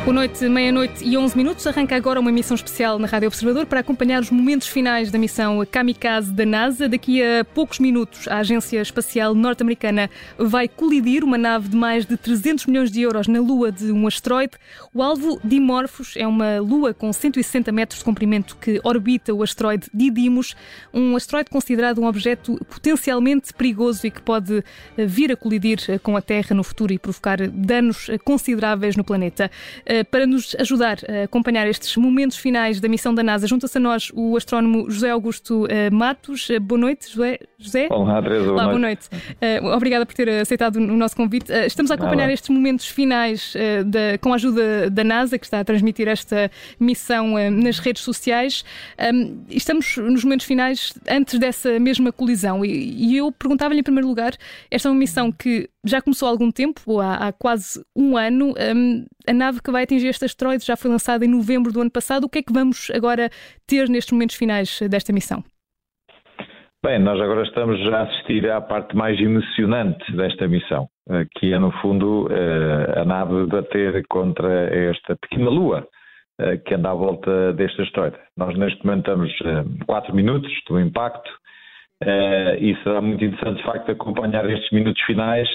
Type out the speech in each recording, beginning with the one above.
Boa noite, meia-noite e 11 minutos. Arranca agora uma emissão especial na Rádio Observador para acompanhar os momentos finais da missão Kamikaze da NASA. Daqui a poucos minutos, a Agência Espacial Norte-Americana vai colidir uma nave de mais de 300 milhões de euros na Lua de um asteroide. O alvo Dimorphos é uma lua com 160 metros de comprimento que orbita o asteroide Didymos, um asteroide considerado um objeto potencialmente perigoso e que pode vir a colidir com a Terra no futuro e provocar danos consideráveis no planeta. Para nos ajudar a acompanhar estes momentos finais da missão da NASA, junta-se a nós o astrónomo José Augusto Matos. Boa noite, José. Olá, Teresa. Boa noite. Obrigada por ter aceitado o nosso convite. Estamos a acompanhar estes momentos finais com a ajuda da NASA, que está a transmitir esta missão nas redes sociais. Estamos nos momentos finais antes dessa mesma colisão e eu perguntava-lhe em primeiro lugar, esta é uma missão que já começou há algum tempo, há quase um ano. A nave que vai atingir este asteroide já foi lançada em novembro do ano passado. O que é que vamos agora ter nestes momentos finais desta missão? Bem, nós agora estamos a assistir à parte mais emocionante desta missão, que é, no fundo, a nave bater contra esta pequena lua que anda à volta deste asteroide. Nós, neste momento, estamos 4 minutos do impacto e será muito interessante, de facto, acompanhar estes minutos finais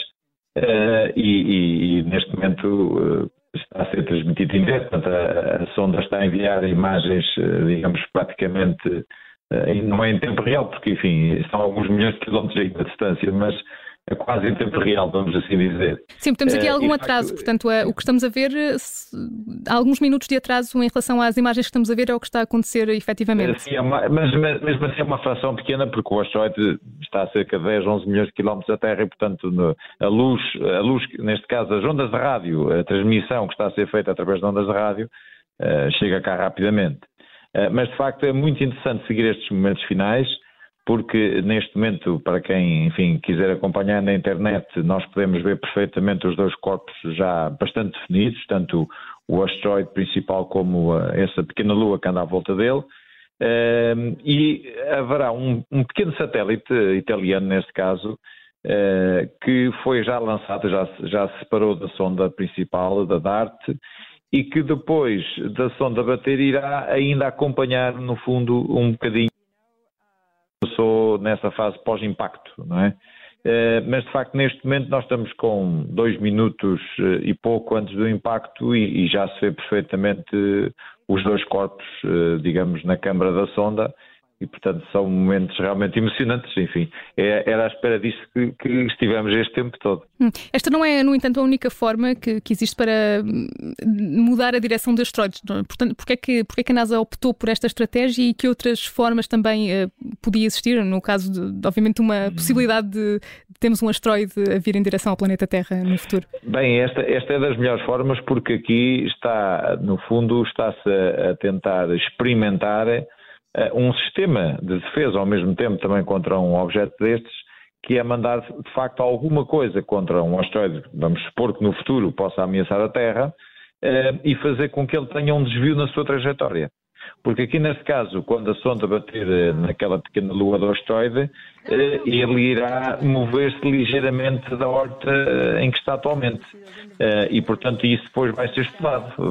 e neste momento está a ser transmitido em direto. Portanto, a sonda está a enviar imagens, digamos, praticamente, não é em tempo real, porque, enfim, são alguns milhões de quilómetros aí de distância, mas é quase em tempo real, vamos assim dizer. Sim, temos aqui algum atraso, portanto, o que estamos a ver, há alguns minutos de atraso em relação às imagens que estamos a ver, é o que está a acontecer efetivamente. Sim, mas mesmo assim é uma fração pequena, porque o asteroide está a cerca de 10, 11 milhões de quilómetros da Terra e, portanto, a luz, neste caso, as ondas de rádio, a transmissão que está a ser feita através de ondas de rádio, chega cá rapidamente. Mas, de facto, é muito interessante seguir estes momentos finais, porque neste momento, para quem, enfim, quiser acompanhar na internet, nós podemos ver perfeitamente os dois corpos já bastante definidos, tanto o asteroide principal como essa pequena lua que anda à volta dele, e haverá um pequeno satélite italiano, neste caso, que foi já lançado, já se separou da sonda principal, da DART, e que depois da sonda bater irá ainda acompanhar, no fundo, um bocadinho. Começou nessa fase pós-impacto, não é? Mas, de facto, neste momento nós estamos com 2 minutos e pouco antes do impacto e já se vê perfeitamente os dois corpos, digamos, na câmara da sonda e, portanto, são momentos realmente emocionantes. Enfim, era à espera disso que estivemos este tempo todo. Esta não é, no entanto, a única forma que existe para mudar a direção dos asteroides. Portanto, porque é que a NASA optou por esta estratégia e que outras formas também podia existir, no caso de obviamente, uma possibilidade de termos um asteroide a vir em direção ao planeta Terra no futuro? Bem, esta é das melhores formas, porque aqui está, no fundo, está-se a tentar experimentar um sistema de defesa ao mesmo tempo também contra um objeto destes, que é mandar de facto alguma coisa contra um asteroide, vamos supor que no futuro possa ameaçar a Terra, e fazer com que ele tenha um desvio na sua trajetória. Porque aqui neste caso, quando a sonda bater naquela pequena lua do asteroide, ele irá mover-se ligeiramente da órbita em que está atualmente. E portanto isso depois vai ser estudado.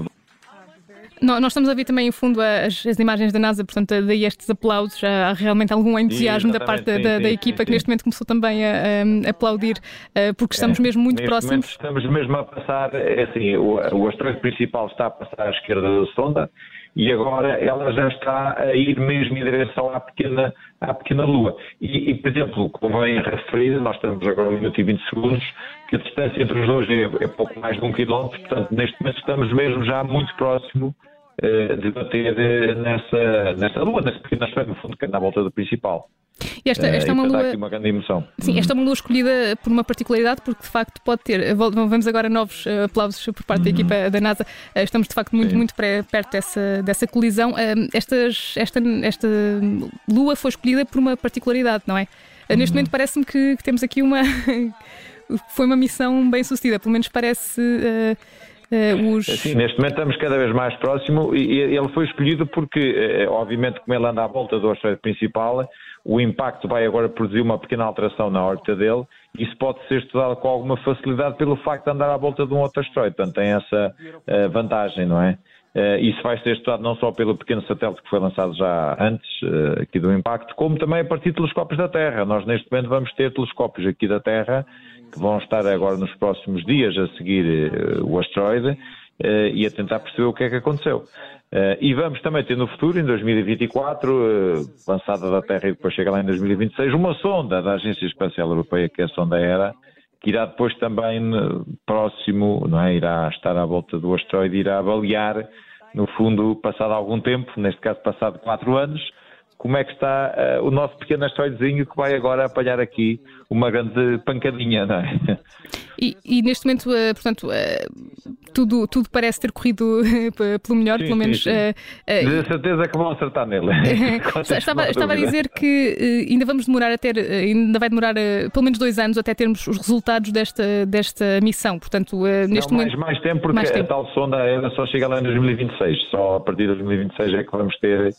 Nós estamos a ver também, em fundo, as imagens da NASA, portanto, daí estes aplausos. Há realmente algum entusiasmo da parte da equipa que neste momento começou também a aplaudir, porque estamos mesmo muito próximos. Estamos mesmo a passar, assim, o asteroide principal está a passar à esquerda da sonda e agora ela já está a ir mesmo em direção à pequena Lua. E, por exemplo, convém referir, nós estamos agora a 1 minuto e 20 segundos, que a distância entre os dois é pouco mais de 1 quilómetro, portanto, neste momento estamos mesmo já muito próximo de bater nessa lua, nesse pequeno asteroide, no fundo, que anda à volta do principal. E esta é uma lua. Aqui uma grande emoção. Sim, esta é uma lua escolhida por uma particularidade, porque de facto pode ter. Vamos agora novos aplausos por parte da equipa da NASA. Estamos de facto muito perto dessa colisão. Esta lua foi escolhida por uma particularidade, não é? Neste momento parece-me que temos aqui foi uma missão bem sucedida, pelo menos parece. Sim, neste momento estamos cada vez mais próximo e ele foi escolhido porque, obviamente, como ele anda à volta do asteroide principal, o impacto vai agora produzir uma pequena alteração na órbita dele e isso pode ser estudado com alguma facilidade pelo facto de andar à volta de um outro asteroide. Portanto, tem essa vantagem, não é? Isso vai ser estudado não só pelo pequeno satélite que foi lançado já antes aqui do impacto, como também a partir de telescópios da Terra. Nós neste momento vamos ter telescópios aqui da Terra que vão estar agora nos próximos dias a seguir o asteroide e a tentar perceber o que é que aconteceu. E vamos também ter no futuro, em 2024, lançada da Terra e depois chega lá em 2026, uma sonda da Agência Espacial Europeia, que é a sonda Hera, que irá depois também próximo, não é? Irá estar à volta do asteroide e irá avaliar, no fundo, passado algum tempo, neste caso passado 4 anos, como é que está o nosso pequeno asteroidezinho que vai agora apanhar aqui uma grande pancadinha, não é? E neste momento, portanto, tudo parece ter corrido pelo melhor, pelo menos. Tenho certeza que vão acertar nele. Estava a dizer que ainda vai demorar pelo menos 2 anos até termos os resultados desta missão. Portanto, neste momento. Mais tempo, porque a tal sonda só chega lá em 2026. Só a partir de 2026 é que vamos ter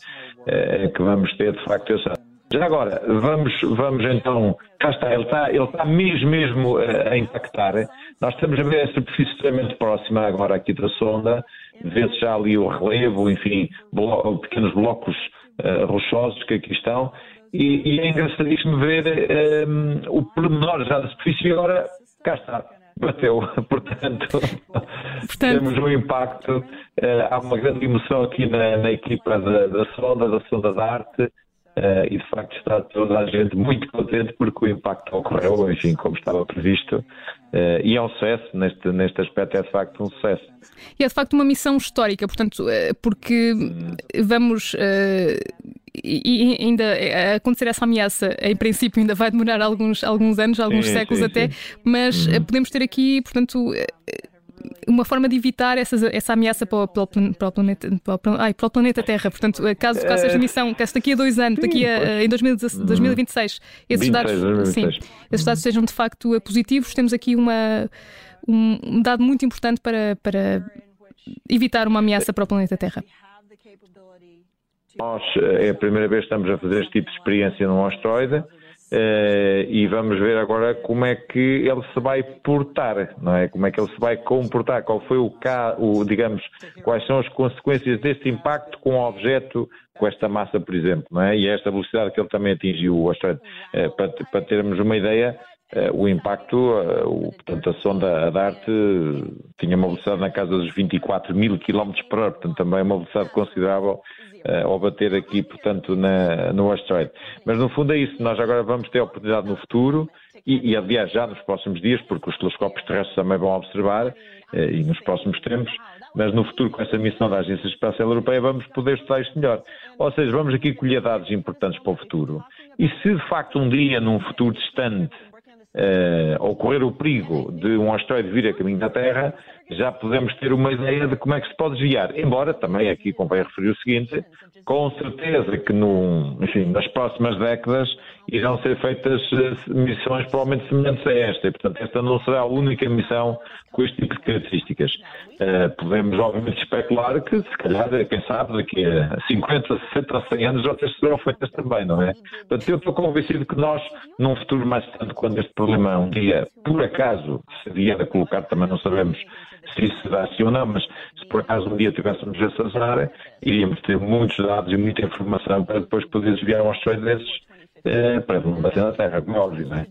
de facto essa. Já agora, vamos então, cá está, ele está mesmo a impactar. Nós estamos a ver a superfície extremamente próxima agora aqui da sonda, vê-se já ali o relevo, enfim, pequenos blocos rochosos que aqui estão, e é engraçadíssimo ver o pormenor já da superfície e agora, cá está. Bateu, portanto, temos um impacto, há uma grande emoção aqui na equipa da sonda da arte, e de facto está toda a gente muito contente porque o impacto ocorreu, enfim, como estava previsto, e é um sucesso, neste aspecto é de facto um sucesso. E é de facto uma missão histórica, portanto, porque vamos... E ainda acontecer essa ameaça, em princípio ainda vai demorar alguns anos, alguns séculos até, mas podemos ter aqui, portanto, uma forma de evitar essa ameaça para o planeta Terra. Portanto, caso esta missão, caso daqui a 2 anos, em 2026, esses dados sejam de facto positivos, temos aqui um dado muito importante para evitar uma ameaça para o planeta Terra. Nós é a primeira vez que estamos a fazer este tipo de experiência num asteroide e vamos ver agora como é que ele se vai portar, não é? Como é que ele se vai comportar, qual foi digamos, quais são as consequências deste impacto com o objeto, com esta massa, por exemplo, não é? E esta velocidade que ele também atingiu o asteroide. Para termos uma ideia, o impacto, portanto, a sonda DART tinha uma velocidade na casa dos 24.000 km/h, portanto, também uma velocidade considerável ao bater aqui, portanto, no asteroide. Mas, no fundo, é isso. Nós agora vamos ter a oportunidade no futuro e aliás, já nos próximos dias, porque os telescópios terrestres também vão observar, e nos próximos tempos, mas no futuro, com essa missão da Agência Espacial Europeia, vamos poder estudar isto melhor. Ou seja, vamos aqui colher dados importantes para o futuro. E se, de facto, um dia, num futuro distante, ocorrer o perigo de um asteroide vir a caminho da Terra, já podemos ter uma ideia de como é que se pode desviar. Embora, também aqui convém referir o seguinte, com certeza que nas próximas décadas irão ser feitas missões provavelmente semelhantes a esta, e portanto esta não será a única missão com este tipo de características. Podemos obviamente especular que se calhar, quem sabe, daqui a 50, 60 ou 100 anos outras serão feitas também, não é? Portanto eu estou convencido que nós, num futuro mais distante, quando este problema um dia, por acaso, se vier a colocar, também não sabemos se isso será assim ou não, mas se por acaso um dia tivéssemos esse azar, iríamos ter muitos dados e muita informação para depois poder desviar um asteroide desses para não bater na Terra, como é óbvio, não é?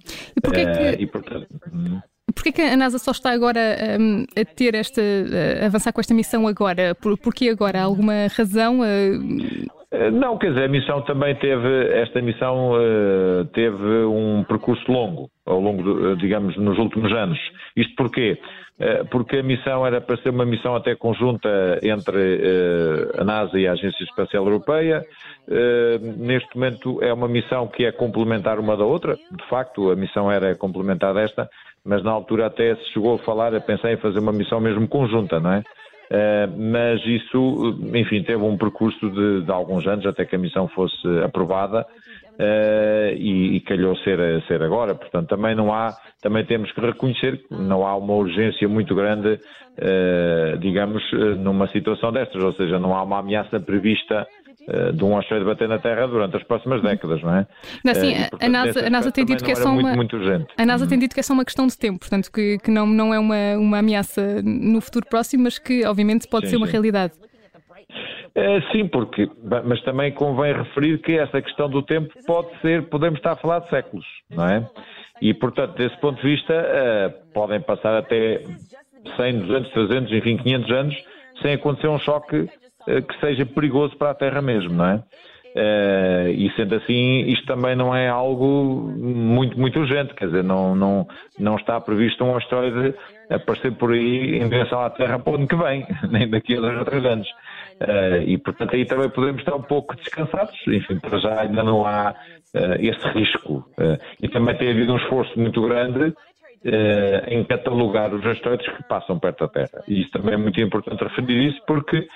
Porquê que a NASA só está agora a ter avançar com esta missão agora? Porquê agora? Há alguma razão? Não, quer dizer, esta missão teve um percurso longo, ao longo, digamos, nos últimos anos. Isto porquê? Porque a missão era para ser uma missão até conjunta entre a NASA e a Agência Espacial Europeia. Neste momento é uma missão que é complementar uma da outra. De facto, a missão era complementar desta, mas na altura até se chegou a pensar em fazer uma missão mesmo conjunta, não é? Mas isso, enfim, teve um percurso de alguns anos até que a missão fosse aprovada e calhou ser agora. Portanto, também temos que reconhecer que não há uma urgência muito grande, digamos, numa situação destas, ou seja, não há uma ameaça prevista de um asteroide bater na Terra durante as próximas décadas, não é? Não, sim, portanto, a NASA tem dito que é só muito urgente. A NASA tem dito que é só uma questão de tempo, portanto que não é uma ameaça no futuro próximo, mas que obviamente pode ser uma realidade. Sim, mas também convém referir que essa questão do tempo podemos estar a falar de séculos, não é? E, portanto, desse ponto de vista, podem passar até 100, 200, 300, enfim, 500 anos sem acontecer um choque que seja perigoso para a Terra mesmo, não é? E sendo assim, isto também não é algo muito, muito urgente, quer dizer, não está previsto um asteroide aparecer por aí em direção à Terra para o ano que vem, nem daqui a 2 ou 3 anos. E, portanto, aí também podemos estar um pouco descansados, enfim, para já ainda não há esse risco. E também tem havido um esforço muito grande em catalogar os asteroides que passam perto da Terra. E isso também é muito importante referir isso, porque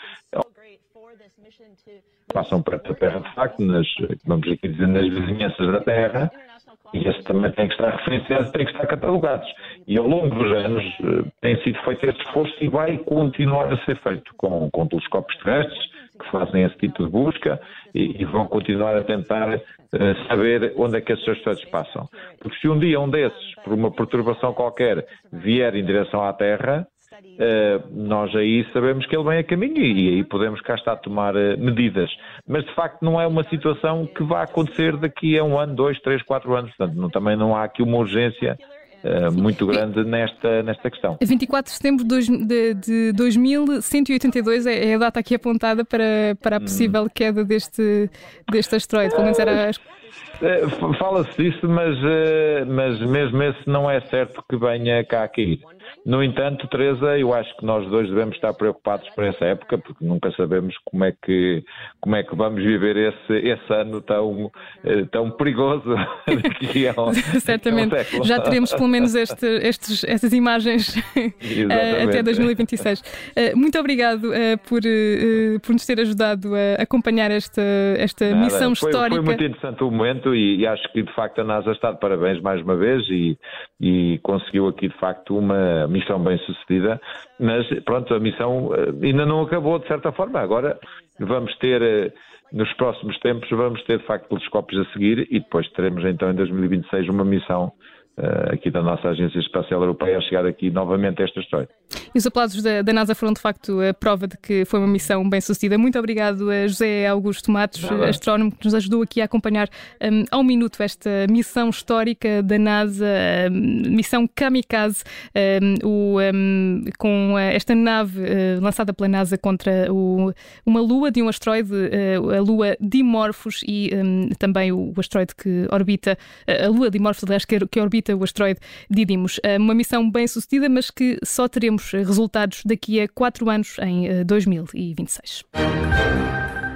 passam perto da Terra, de facto, vamos aqui dizer, nas vizinhanças da Terra, e esse também tem que estar referenciado, tem que estar catalogados. E ao longo dos anos tem sido feito esse esforço e vai continuar a ser feito com telescópios terrestres que fazem esse tipo de busca e vão continuar a tentar saber onde é que esses asteroides passam. Porque se um dia um desses, por uma perturbação qualquer, vier em direção à Terra, nós aí sabemos que ele vem a caminho e aí podemos cá estar a tomar medidas. Mas, de facto, não é uma situação que vai acontecer daqui a 1 ano, 2, 3, 4 anos. Portanto, também não há aqui uma urgência muito grande nesta questão. 24 de setembro de 2182 é a data aqui apontada para a possível queda deste asteroide. Pelo menos era... Fala-se disso, mas mesmo esse não é certo que venha cá a cair. No entanto, Teresa, eu acho que nós dois devemos estar preocupados por essa época, porque nunca sabemos como é que vamos viver esse ano tão perigoso. Certamente. Já teremos pelo menos estas imagens até 2026. Muito obrigado por nos ter ajudado a acompanhar esta missão histórica. Foi muito interessante o momento e acho que, de facto, a NASA está de parabéns mais uma vez e conseguiu aqui, de facto, uma missão bem sucedida, mas pronto, a missão ainda não acabou de certa forma. Agora vamos ter, nos próximos tempos, de facto telescópios a seguir e depois teremos então em 2026 uma missão aqui da nossa Agência Espacial Europeia a chegar aqui novamente a esta história. E os aplausos da NASA foram de facto a prova de que foi uma missão bem sucedida. Muito obrigado a José Augusto Matos, astrónomo, que nos ajudou aqui a acompanhar ao minuto esta missão histórica da NASA, missão Kamikaze, com esta nave lançada pela NASA contra uma lua de um asteroide, a lua Dimorphos, e também o asteroide que orbita, a lua Dimorphos, aliás, que orbita o asteroide Didymos. Uma missão bem sucedida, mas que só teremos resultados daqui a 4 anos, em 2026.